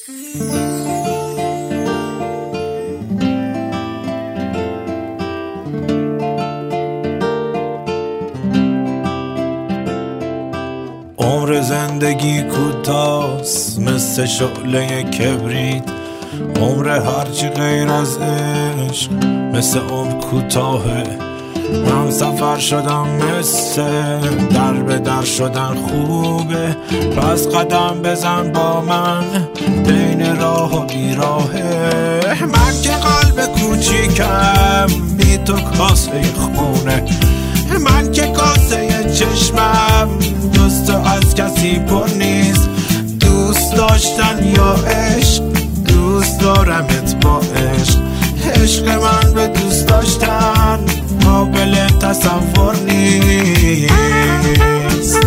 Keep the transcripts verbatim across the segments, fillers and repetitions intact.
عمر زندگی کوتاست مثل شعله کبریت، عمر هرچی غیر از عشق مثل عمر کوتاهه. من سفر شدم مثل در به در شدن خوبه، پس قدم بزن با من بین راه و بیراهه. من که قلب کوچیکم بی تو کاسه خونه، من که کاسه چشمم دوست از کسی پر نیست. دوست داشتن یا عشق، دوست دارمت با عشق. عشق من به دوست داشتن قابل تصور نیست.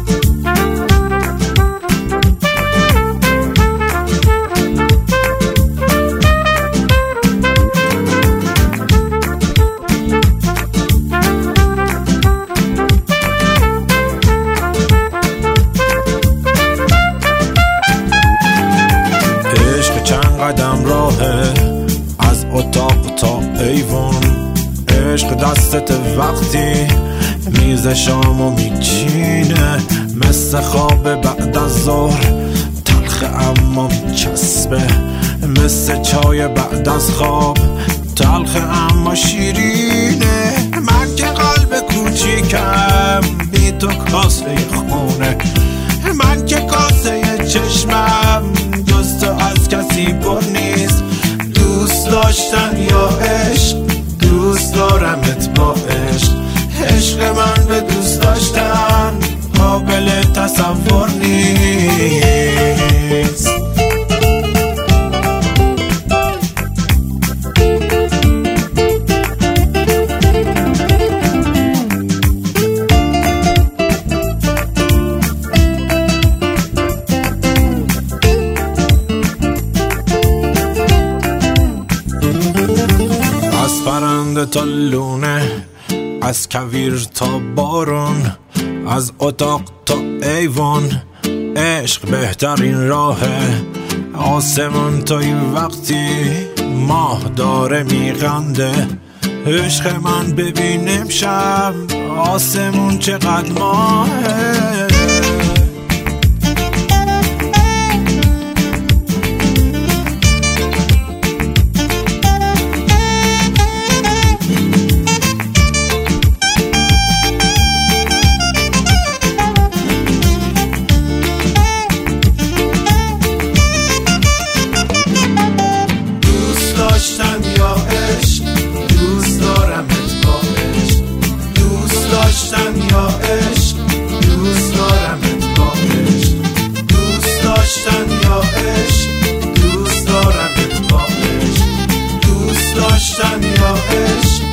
قدم راهه از اتاق تا ایوان، عشق دستت وقتی میز شامو میچینه، مثل خواب بعد از ظهر تلخ اما میچسبه، مثل چای بعد از خواب تلخ اما شیرینه. من که قلب کوچیکم بی تو کاسه خونه، من که کاسه چشمم دوست از کسی پر نیست. دوست داشتن یا عشق، دوست دارمت با عشق. عشق من به دوست داشتن قابل تصور نیست. پرنده تا لونه، از کویر تا بارون، از اتاق تا ایوان، عشق بهترین راهه. آسمون تا این وقتی ماه داره میغنده، عشق من ببین امشب آسمون چقدر ماهه. داشتن یا عشق، دوست دارمت با عشق. دوست داشتن یا عشق، دوست دارمت با عشق. دوست داشتن یا عشق، دوست دارمت با عشق. دوست داشتن یا عشق.